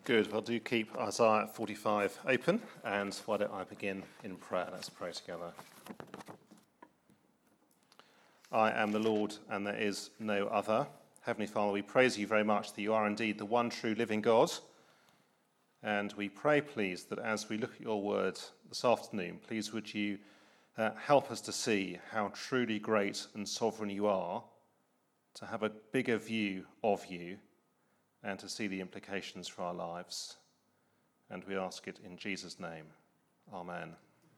Good. Well, do keep Isaiah 45 open, and why don't I begin in prayer? Let's pray together. I am the Lord, and there is no other. Heavenly Father, we praise you very much that you are indeed the one true living God. And we pray, please, that as we look at your word this afternoon, please would you help us to see how truly great and sovereign you are, to have a bigger view of you, and to see the implications for our lives. And we ask it in Jesus' name. Amen.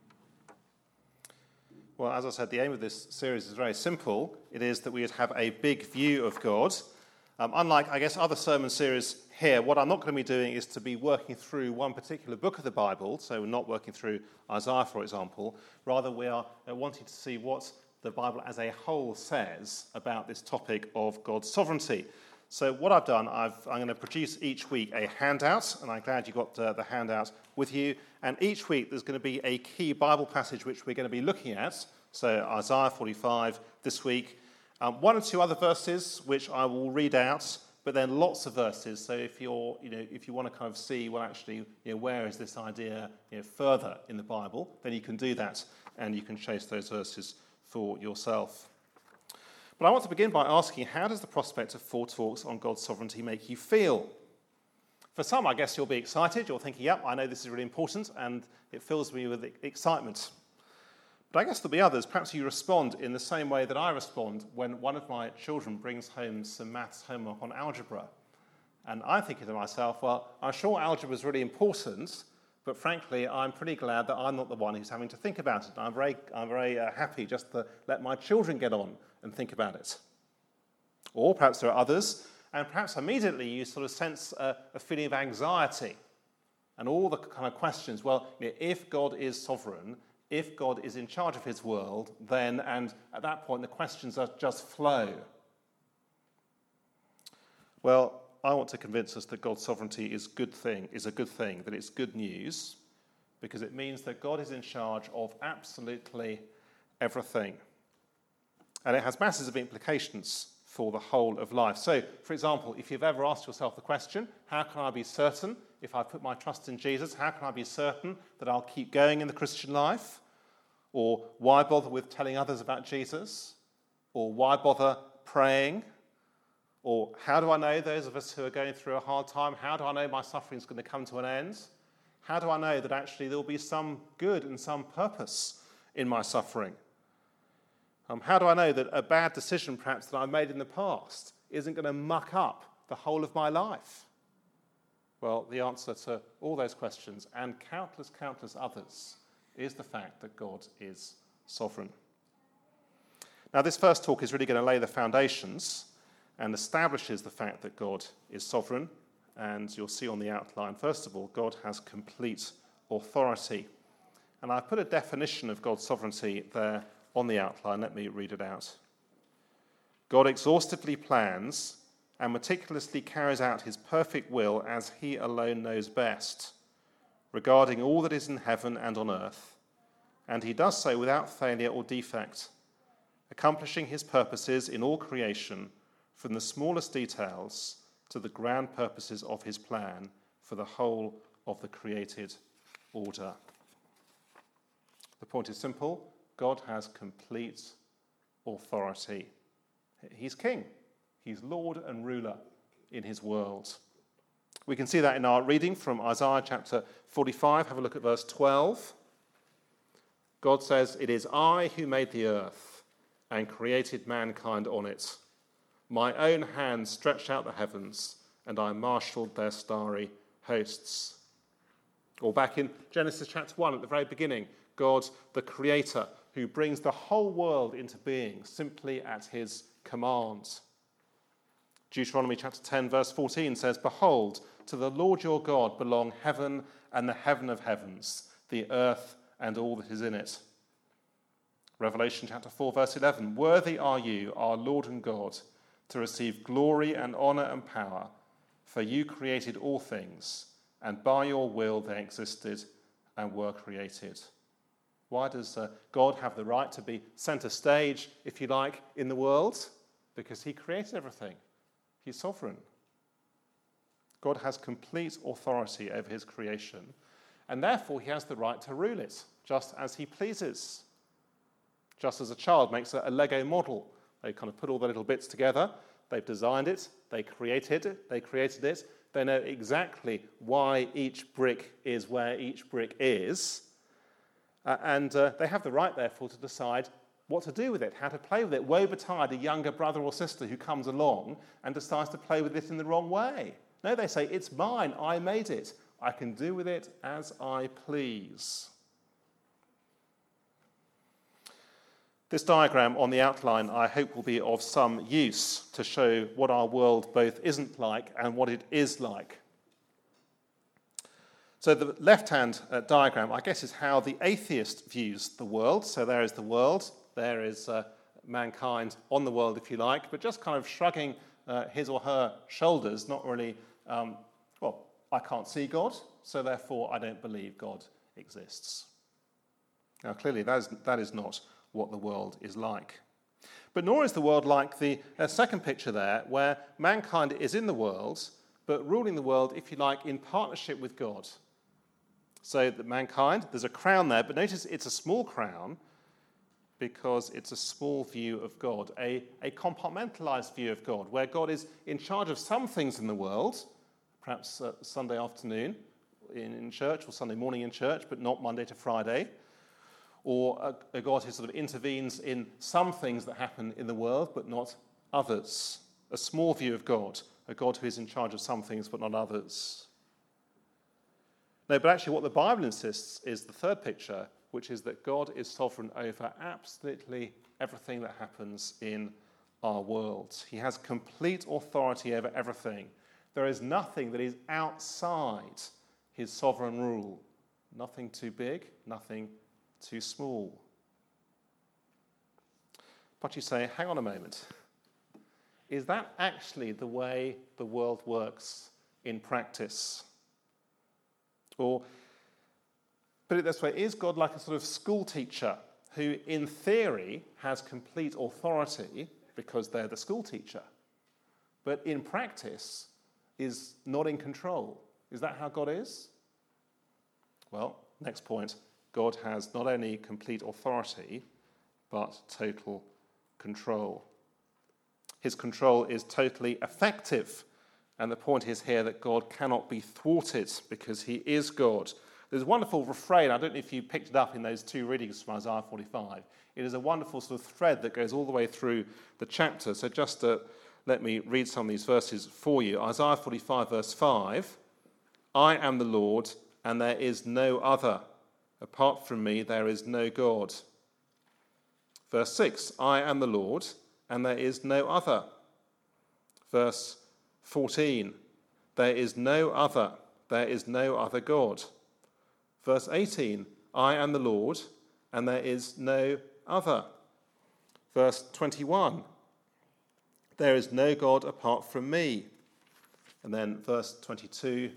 Well, as I said, the aim of this series is very simple. It is that we would have a big view of God. Unlike, I guess, other sermon series here, what I'm not going to be doing is to be working through one particular book of the Bible, so we're not working through Isaiah, for example. Rather, we are wanting to see what the Bible as a whole says about this topic of God's sovereignty. So what I've done, I'm going to produce each week a handout, and I'm glad you got the handout with you. And each week there's going to be a key Bible passage which we're going to be looking at. So Isaiah 45 this week. One or two other verses which I will read out, but then lots of verses. So if you want to kind of see, well, actually, where is this idea further in the Bible, then you can do that, and you can chase those verses for yourself. But I want to begin by asking, how does the prospect of 4 talks on God's sovereignty make you feel? For some, I guess you'll be excited. You're thinking, yep, I know this is really important, and it fills me with excitement. But I guess there'll be others. Perhaps you respond in the same way that I respond when one of my children brings home some maths homework on algebra. And I'm thinking to myself, well, I'm sure algebra is really important, but frankly, I'm pretty glad that I'm not the one who's having to think about it. I'm very happy just to let my children get on and think about it. Or perhaps there are others, and perhaps immediately you sort of sense a feeling of anxiety and all the kind of questions. Well, if God is sovereign, if God is in charge of his world, then, and at that point the questions just flow. Well, I want to convince us that God's sovereignty is a good thing, that it's good news, because it means that God is in charge of absolutely everything. And it has massive implications for the whole of life. So, for example, if you've ever asked yourself the question, how can I be certain, if I put my trust in Jesus, how can I be certain that I'll keep going in the Christian life? Or why bother with telling others about Jesus? Or why bother praying? Or how do I know, those of us who are going through a hard time, how do I know my suffering is going to come to an end? How do I know that actually there will be some good and some purpose in my suffering? How do I know that a bad decision, perhaps, that I've made in the past isn't going to muck up the whole of my life? Well, the answer to all those questions, and countless others, is the fact that God is sovereign. Now, this first talk is really going to lay the foundations and establishes the fact that God is sovereign. And you'll see on the outline, first of all, God has complete authority. And I've put a definition of God's sovereignty there on the outline. Let me read it out. God exhaustively plans and meticulously carries out his perfect will as he alone knows best, regarding all that is in heaven and on earth. And he does so without failure or defect, accomplishing his purposes in all creation, from the smallest details to the grand purposes of his plan for the whole of the created order. The point is simple. God has complete authority. He's king. He's Lord and ruler in his world. We can see that in our reading from Isaiah chapter 45. Have a look at verse 12. God says, "It is I who made the earth and created mankind on it. My own hand stretched out the heavens, and I marshaled their starry hosts." Or back in Genesis chapter 1, at the very beginning, God, the creator, who brings the whole world into being simply at his command. Deuteronomy chapter 10, verse 14 says, "Behold, to the Lord your God belong heaven and the heaven of heavens, the earth and all that is in it." Revelation chapter 4, verse 11, "Worthy are you, our Lord and God, to receive glory and honor and power, for you created all things, and by your will they existed and were created." Why does God have the right to be centre stage, if you like, in the world? Because he created everything. He's sovereign. God has complete authority over his creation, and therefore he has the right to rule it, just as he pleases. Just as a child makes a Lego model. They kind of put all the little bits together, they've designed it, they created it, they know exactly why each brick is where each brick is, and they have the right, therefore, to decide what to do with it, how to play with it. Woe betide a younger brother or sister who comes along and decides to play with it in the wrong way. No, they say, it's mine, I made it, I can do with it as I please. This diagram on the outline, I hope, will be of some use to show what our world both isn't like and what it is like. So the left-hand diagram, I guess, is how the atheist views the world. So there is the world, there is mankind on the world, if you like, but just kind of shrugging his or her shoulders, not really, I can't see God, so therefore I don't believe God exists. Now, clearly, that is not what the world is like. But nor is the world like the second picture there, where mankind is in the world, but ruling the world, if you like, in partnership with God. So that mankind, there's a crown there, but notice it's a small crown because it's a small view of God, a compartmentalized view of God, where God is in charge of some things in the world, perhaps Sunday afternoon in church or Sunday morning in church, but not Monday to Friday. Or a God who sort of intervenes in some things that happen in the world, but not others. A small view of God, a God who is in charge of some things, but not others. No, but actually what the Bible insists is the third picture, which is that God is sovereign over absolutely everything that happens in our world. He has complete authority over everything. There is nothing that is outside his sovereign rule. Nothing too big, nothing too small. But you say, hang on a moment. Is that actually the way the world works in practice? Or, put it this way, is God like a sort of school teacher who, in theory, has complete authority because they're the school teacher, but in practice is not in control? Is that how God is? Well, next point. God has not only complete authority, but total control. His control is totally effective. And the point is here that God cannot be thwarted because he is God. There's a wonderful refrain. I don't know if you picked it up in those two readings from Isaiah 45. It is a wonderful sort of thread that goes all the way through the chapter. So just let me read some of these verses for you. Isaiah 45, verse 5. I am the Lord, and there is no other. Apart from me, there is no God. Verse 6, I am the Lord, and there is no other. Verse 14, there is no other God. Verse 18, I am the Lord, and there is no other. Verse 21, there is no God apart from me. And then verse 22,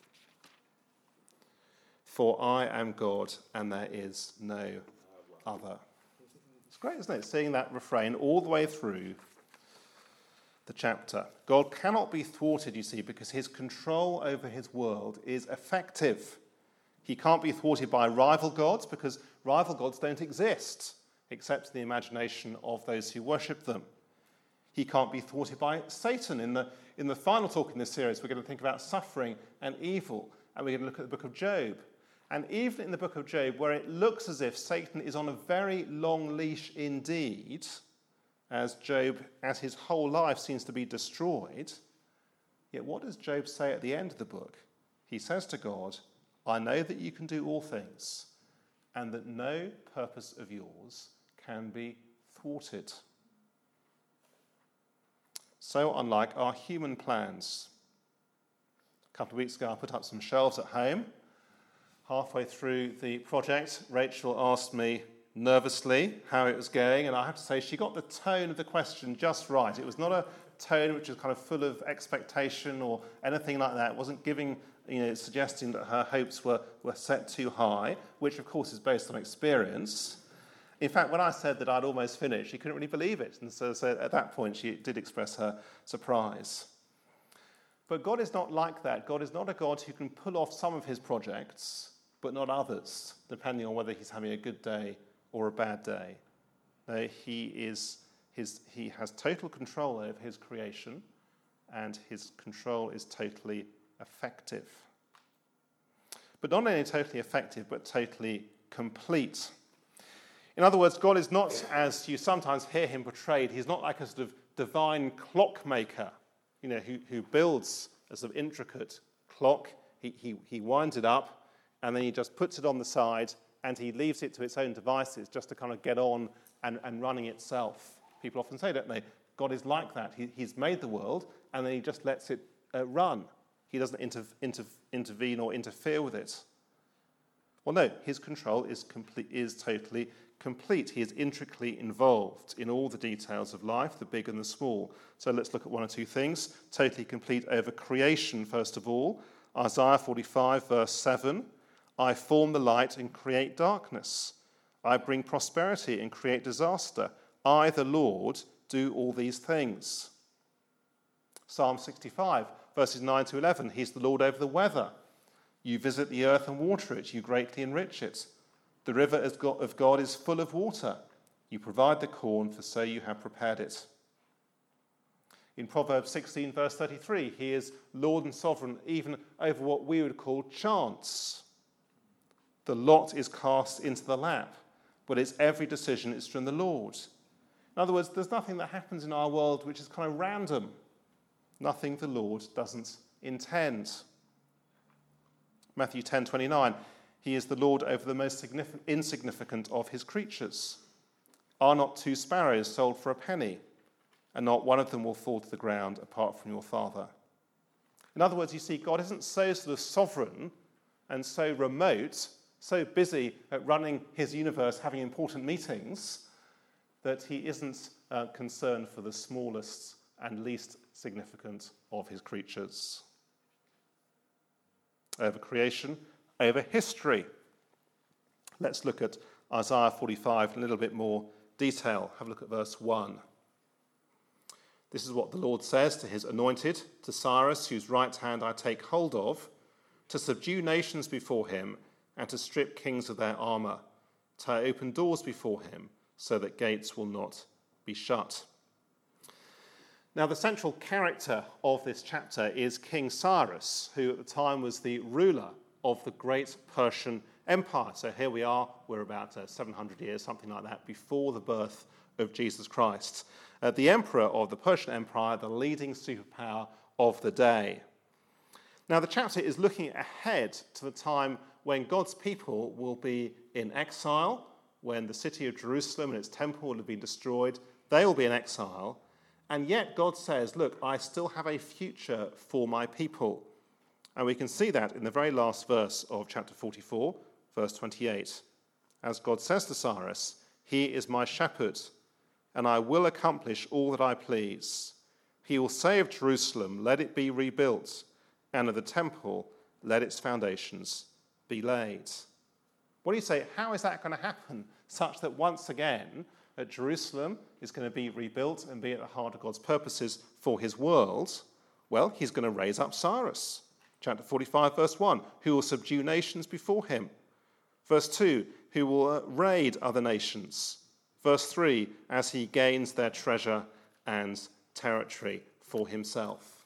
for I am God, and there is no other. It's great, isn't it, seeing that refrain all the way through the chapter. God cannot be thwarted, you see, because his control over his world is effective. He can't be thwarted by rival gods because rival gods don't exist, except in the imagination of those who worship them. He can't be thwarted by Satan. In the final talk in this series, we're going to think about suffering and evil, and we're going to look at the book of Job. And even in the book of Job, where it looks as if Satan is on a very long leash indeed, as his whole life seems to be destroyed, yet what does Job say at the end of the book? He says to God, I know that you can do all things, and that no purpose of yours can be thwarted. So unlike our human plans. A couple of weeks ago, I put up some shelves at home. Halfway through the project, Rachel asked me nervously how it was going, and I have to say she got the tone of the question just right. It was not a tone which was kind of full of expectation or anything like that. It wasn't giving, suggesting that her hopes were set too high, which of course is based on experience. In fact, when I said that I'd almost finished, she couldn't really believe it, and so at that point she did express her surprise. But God is not like that. God is not a God who can pull off some of his projects, but not others, depending on whether he's having a good day or a bad day. No, he has total control over his creation, and his control is totally effective. But not only totally effective, but totally complete. In other words, God is not, as you sometimes hear him portrayed, he's not like a sort of divine clockmaker, who builds a sort of intricate clock. He winds it up, and then he just puts it on the side, and he leaves it to its own devices just to kind of get on and running itself. People often say, don't they, God is like that. He's made the world, and then he just lets it run. He doesn't intervene or interfere with it. Well, no, his control is totally complete. He is intricately involved in all the details of life, the big and the small. So let's look at one or two things. Totally complete over creation, first of all. Isaiah 45, verse 7. I form the light and create darkness. I bring prosperity and create disaster. I, the Lord, do all these things. Psalm 65, verses 9 to 11. He's the Lord over the weather. You visit the earth and water it. You greatly enrich it. The river of God is full of water. You provide the corn, for so you have prepared it. In Proverbs 16, verse 33, he is Lord and sovereign even over what we would call chance. The lot is cast into the lap, but its every decision is from the Lord. In other words, there's nothing that happens in our world which is kind of random. Nothing the Lord doesn't intend. Matthew 10:29, he is the Lord over the most insignificant of his creatures. Are not 2 sparrows sold for a penny, and not one of them will fall to the ground apart from your Father? In other words, you see, God isn't so sort of sovereign and so remote, so busy at running his universe, having important meetings, that he isn't concerned for the smallest and least significant of his creatures. Over creation, over history. Let's look at Isaiah 45 in a little bit more detail. Have a look at verse 1. This is what the Lord says to his anointed, to Cyrus, whose right hand I take hold of, to subdue nations before him and to strip kings of their armor, to open doors before him so that gates will not be shut. Now, the central character of this chapter is King Cyrus, who at the time was the ruler of the great Persian Empire. So here we are, we're about 700 years, something like that, before the birth of Jesus Christ. The emperor of the Persian Empire, the leading superpower of the day. Now, the chapter is looking ahead to the time when God's people will be in exile, when the city of Jerusalem and its temple will have been destroyed. They will be in exile. And yet God says, look, I still have a future for my people. And we can see that in the very last verse of chapter 44, verse 28. As God says to Cyrus, he is my shepherd, and I will accomplish all that I please. He will say of Jerusalem, let it be rebuilt, and of the temple, let its foundations be laid. What do you say? How is that going to happen such that once again, Jerusalem is going to be rebuilt and be at the heart of God's purposes for his world? Well, he's going to raise up Cyrus. Chapter 45, verse 1, who will subdue nations before him. Verse 2, who will raid other nations. Verse 3, as he gains their treasure and territory for himself.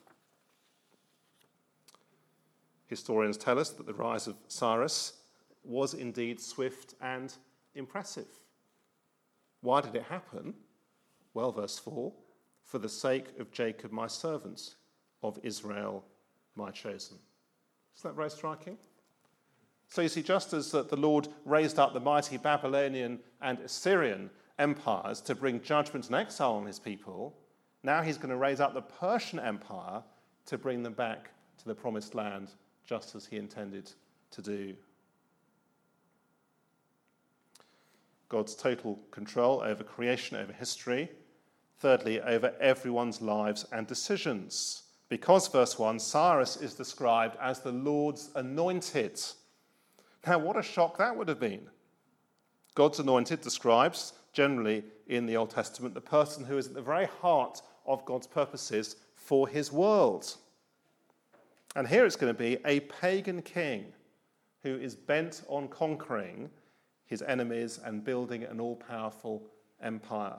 Historians tell us that the rise of Cyrus was indeed swift and impressive. Why did it happen? Well, verse 4, for the sake of Jacob my servant, of Israel my chosen. Isn't that very striking? So you see, just as the Lord raised up the mighty Babylonian and Assyrian empires to bring judgment and exile on his people, now he's going to raise up the Persian Empire to bring them back to the promised land, just as he intended to do. God's total control over creation, over history. Thirdly, over everyone's lives and decisions. Because, verse 1, Cyrus is described as the Lord's anointed. Now, what a shock that would have been. God's anointed describes, generally in the Old Testament, the person who is at the very heart of God's purposes for his world. And here it's going to be a pagan king who is bent on conquering his enemies and building an all-powerful empire.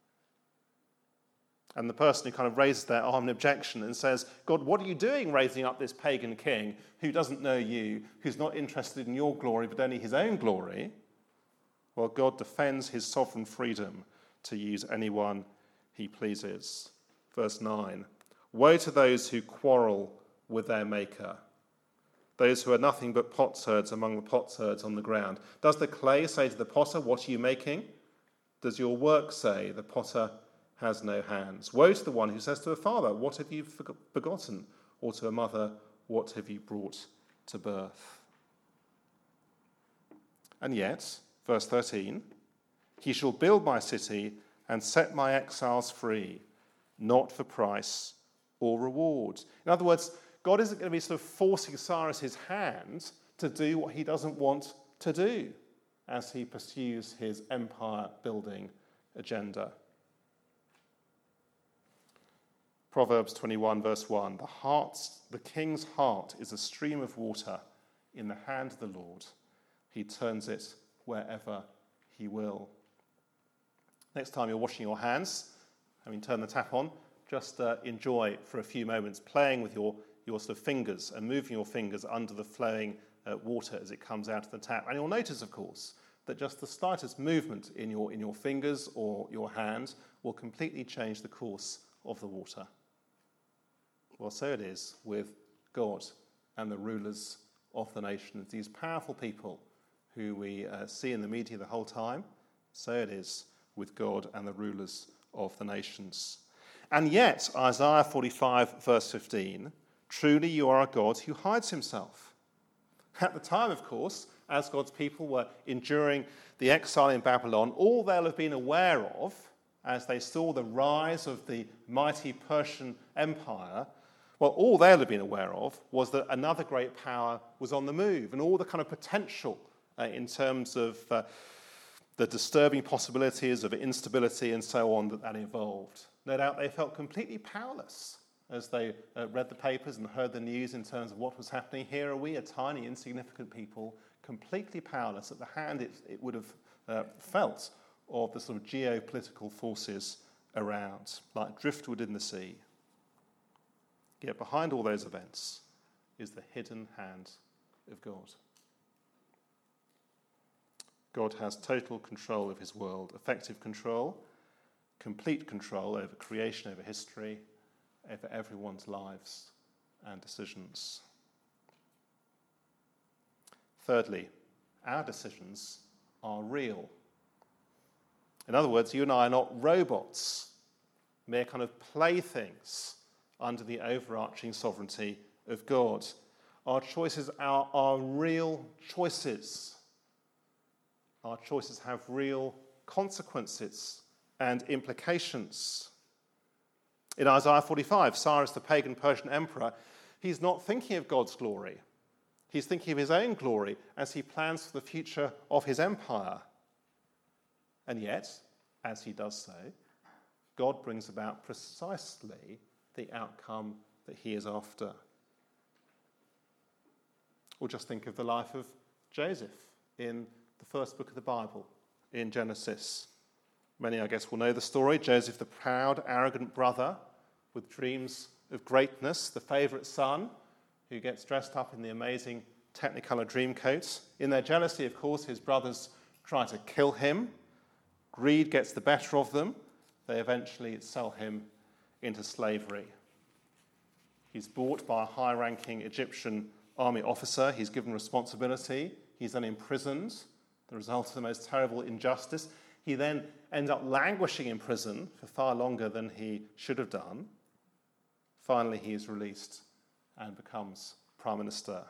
And the person who kind of raises their arm in objection and says, God, what are you doing raising up this pagan king who doesn't know you, who's not interested in your glory but only his own glory? Well, God defends his sovereign freedom to use anyone he pleases. Verse 9, woe to those who quarrel with their maker, those who are nothing but potsherds among the potsherds on the ground. Does the clay say to the potter, what are you making? Does your work say, the potter has no hands? Woe to the one who says to a father, what have you begotten? Or to a mother, what have you brought to birth? And yet, verse 13, he shall build my city and set my exiles free, not for price or reward. In other words, God isn't going to be sort of forcing Cyrus's hand to do what he doesn't want to do as he pursues his empire-building agenda. Proverbs 21, verse 1, the king's heart is a stream of water in the hand of the Lord. He turns it wherever he will. Next time you're washing your hands, having turned the tap on, just enjoy for a few moments playing with your sort of fingers and moving your fingers under the flowing water as it comes out of the tap. And you'll notice, of course, that just the slightest movement in your fingers or your hand will completely change the course of the water. Well, so it is with God and the rulers of the nations, these powerful people who we see in the media the whole time. So it is with God and the rulers of the nations. And yet, Isaiah 45, verse 15, truly you are a God who hides himself. At the time, of course, as God's people were enduring the exile in Babylon, all they'll have been aware of as they saw the rise of the mighty Persian Empire, well, all they'll have been aware of was that another great power was on the move, and all the kind of potential in terms of the disturbing possibilities of instability and so on that involved. No doubt they felt completely powerless as they read the papers and heard the news in terms of what was happening. Here are we, a tiny, insignificant people, completely powerless at the hand it would have felt of the sort of geopolitical forces around, like driftwood in the sea. Yet behind all those events is the hidden hand of God. God has total control of his world, effective control, complete control over creation, over history, over everyone's lives and decisions. Thirdly, our decisions are real. In other words, you and I are not robots, mere kind of playthings under the overarching sovereignty of God. Our choices are real choices. Our choices have real consequences and implications. In Isaiah 45, Cyrus, the pagan Persian emperor, he's not thinking of God's glory. He's thinking of his own glory as he plans for the future of his empire. And yet, as he does so, God brings about precisely the outcome that he is after. Or just think of the life of Joseph in the first book of the Bible, in Genesis. Many, I guess, will know the story. Joseph, the proud, arrogant brother with dreams of greatness, the favourite son who gets dressed up in the amazing Technicolor dream coats. In their jealousy, of course, his brothers try to kill him. Greed gets the better of them. They eventually sell him into slavery. He's bought by a high-ranking Egyptian army officer. He's given responsibility. He's then imprisoned, the result of the most terrible injustice. He then ends up languishing in prison for far longer than he should have done. Finally, he is released and becomes prime minister.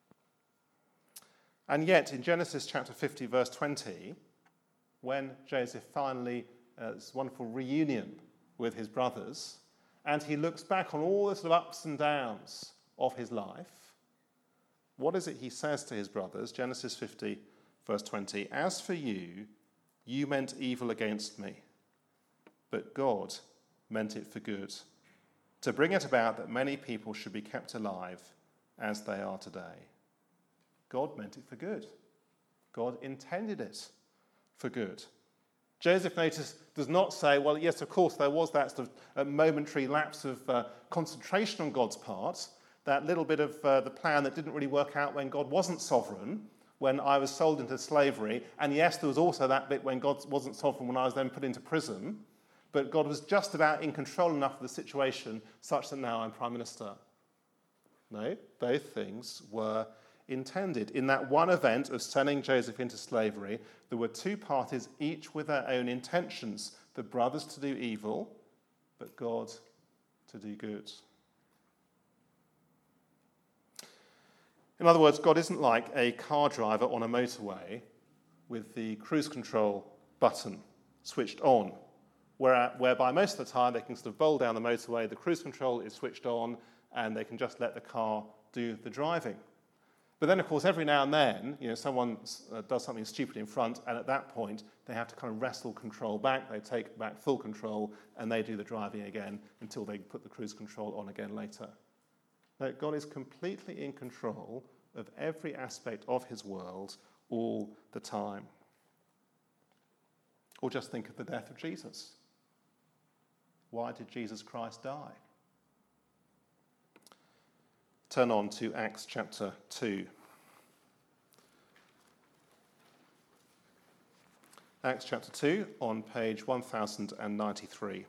And yet, in Genesis chapter 50, verse 20, when Joseph finally has a wonderful reunion with his brothers, and he looks back on all the sort of ups and downs of his life, what is it he says to his brothers? Genesis 50, verse 20, "As for you, you meant evil against me, but God meant it for good, to bring it about that many people should be kept alive as they are today. God meant it for good. God intended it for good. Joseph, notice, does not say, well, yes, of course, there was that sort of momentary lapse of concentration on God's part, that little bit of the plan that didn't really work out when God wasn't sovereign, when I was sold into slavery. And yes, there was also that bit when God wasn't sovereign when I was then put into prison. But God was just about in control enough of the situation such that now I'm Prime Minister. No, both things were intended. In that one event of selling Joseph into slavery, there were two parties, each with their own intentions. The brothers to do evil, but God to do good. In other words, God isn't like a car driver on a motorway with the cruise control button switched on, whereby most of the time they can sort of bowl down the motorway, the cruise control is switched on, and they can just let the car do the driving. But then, of course, every now and then, someone does something stupid in front, and at that point, they have to kind of wrestle control back. They take back full control, and they do the driving again until they put the cruise control on again later. No, God is completely in control of every aspect of his world all the time. Or just think of the death of Jesus. Why did Jesus Christ die? Turn on to Acts chapter 2. Acts chapter 2 on page 1093.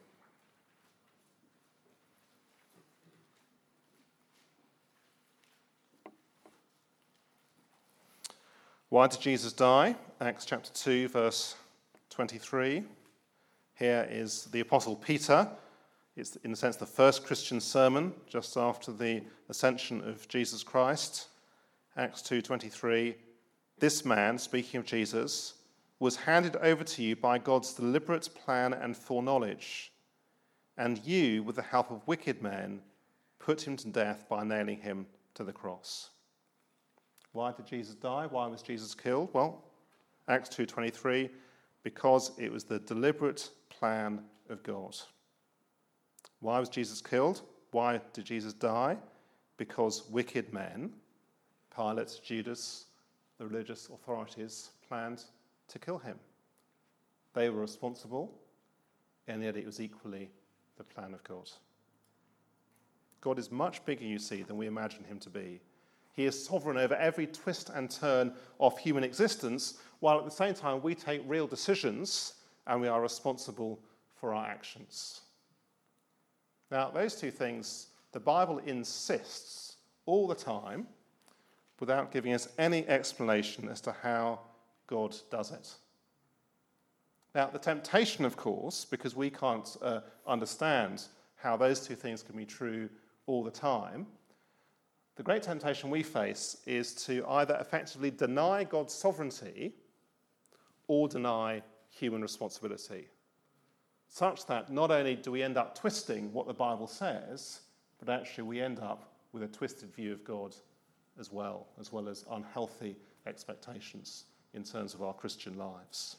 Why did Jesus die? Acts chapter 2, verse 23. Here is the Apostle Peter. It's, in a sense, the first Christian sermon just after the ascension of Jesus Christ. Acts 2:23. This man, speaking of Jesus, was handed over to you by God's deliberate plan and foreknowledge, and you, with the help of wicked men, put him to death by nailing him to the cross. Why did Jesus die? Why was Jesus killed? Well, Acts 2:23, because it was the deliberate plan of God. Why was Jesus killed? Why did Jesus die? Because wicked men, Pilate, Judas, the religious authorities, planned to kill him. They were responsible, and yet it was equally the plan of God. God is much bigger, you see, than we imagine him to be. He is sovereign over every twist and turn of human existence, while at the same time we take real decisions and we are responsible for our actions. Now, those two things, the Bible insists all the time, without giving us any explanation as to how God does it. Now, the temptation, of course, because we can't understand how those two things can be true all the time, the great temptation we face is to either effectively deny God's sovereignty or deny human responsibility, such that not only do we end up twisting what the Bible says, but actually we end up with a twisted view of God as well as unhealthy expectations in terms of our Christian lives.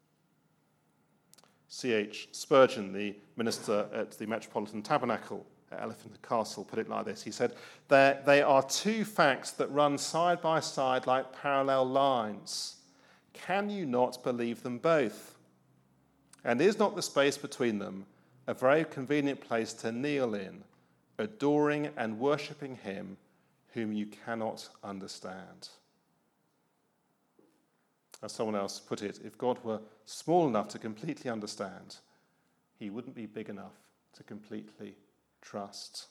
C.H. Spurgeon, the minister at the Metropolitan Tabernacle at Elephant and Castle, put it like this. He said, they are two facts that run side by side like parallel lines. Can you not believe them both? And is not the space between them a very convenient place to kneel in, adoring and worshipping him whom you cannot understand? As someone else put it, if God were small enough to completely understand, he wouldn't be big enough to completely trust.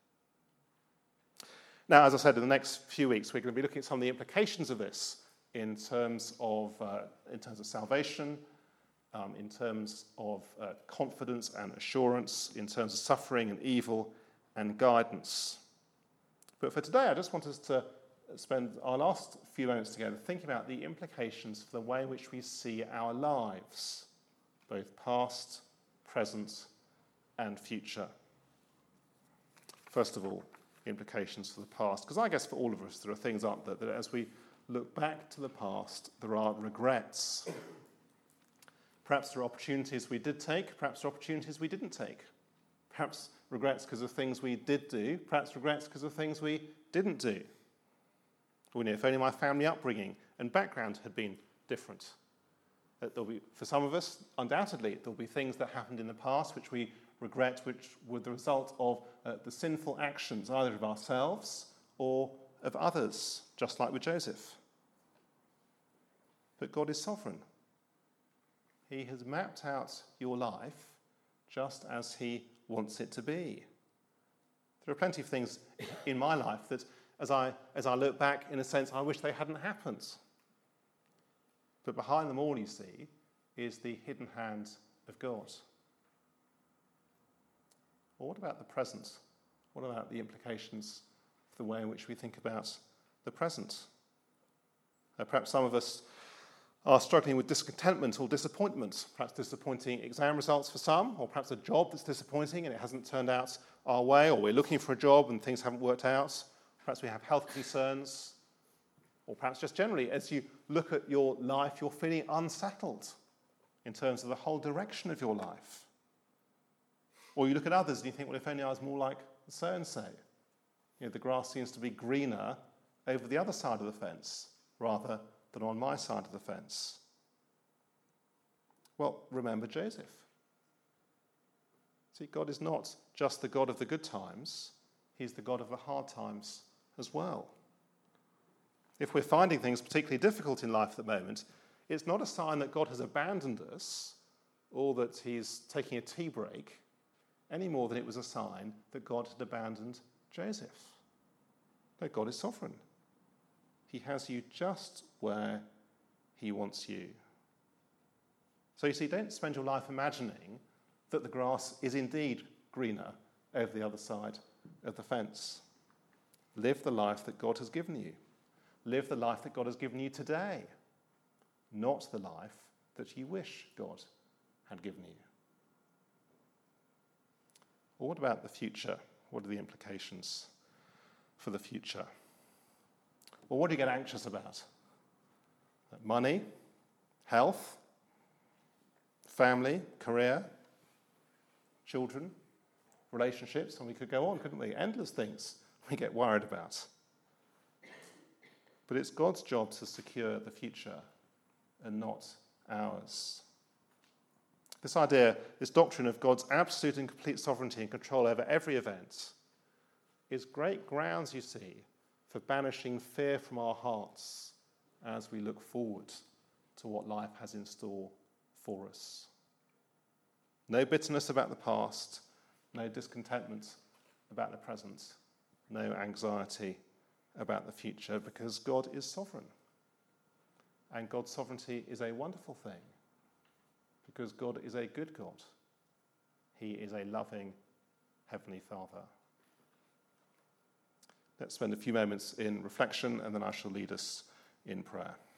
Now, as I said, in the next few weeks, we're going to be looking at some of the implications of this in terms of salvation, in terms of confidence and assurance, in terms of suffering and evil and guidance. But for today, I just want us to spend our last few moments together thinking about the implications for the way in which we see our lives, both past, present, and future. First of all, implications for the past, because I guess for all of us there are things, aren't there, that as we look back to the past, there are regrets. Perhaps there are opportunities we did take, perhaps there are opportunities we didn't take. Perhaps regrets because of things we did do, perhaps regrets because of things we didn't do. Or if only my family upbringing and background had been different. For some of us, undoubtedly, there'll be things that happened in the past which we regret, which were the result of the sinful actions either of ourselves or of others, just like with Joseph. But God is sovereign. He has mapped out your life just as he wants it to be. There are plenty of things in my life that, as I look back, in a sense, I wish they hadn't happened. But behind them all, you see, is the hidden hand of God. Well, what about the present? What about the implications of the way in which we think about the present? Perhaps some of us are struggling with discontentment or disappointment, perhaps disappointing exam results for some, or perhaps a job that's disappointing and it hasn't turned out our way, or we're looking for a job and things haven't worked out. Perhaps we have health concerns, or perhaps just generally, as you look at your life, you're feeling unsettled in terms of the whole direction of your life. Or you look at others and you think, well, if only I was more like so-and-so. The grass seems to be greener over the other side of the fence, rather than on my side of the fence. Well, remember Joseph. See, God is not just the God of the good times, he's the God of the hard times as well. If we're finding things particularly difficult in life at the moment, it's not a sign that God has abandoned us or that he's taking a tea break, any more than it was a sign that God had abandoned Joseph. No, God is sovereign. He has you just where he wants you. So you see, don't spend your life imagining that the grass is indeed greener over the other side of the fence. Live the life that God has given you. Live the life that God has given you today, not the life that you wish God had given you. Well, what about the future? What are the implications for the future? Well, what do you get anxious about? Money, health, family, career, children, relationships, and we could go on, couldn't we? Endless things we get worried about. But it's God's job to secure the future and not ours. This idea, this doctrine of God's absolute and complete sovereignty and control over every event is great grounds, you see, for banishing fear from our hearts as we look forward to what life has in store for us. No bitterness about the past, no discontentment about the present, no anxiety about the future, because God is sovereign. And God's sovereignty is a wonderful thing, because God is a good God. He is a loving Heavenly Father. Let's spend a few moments in reflection, and then I shall lead us in prayer.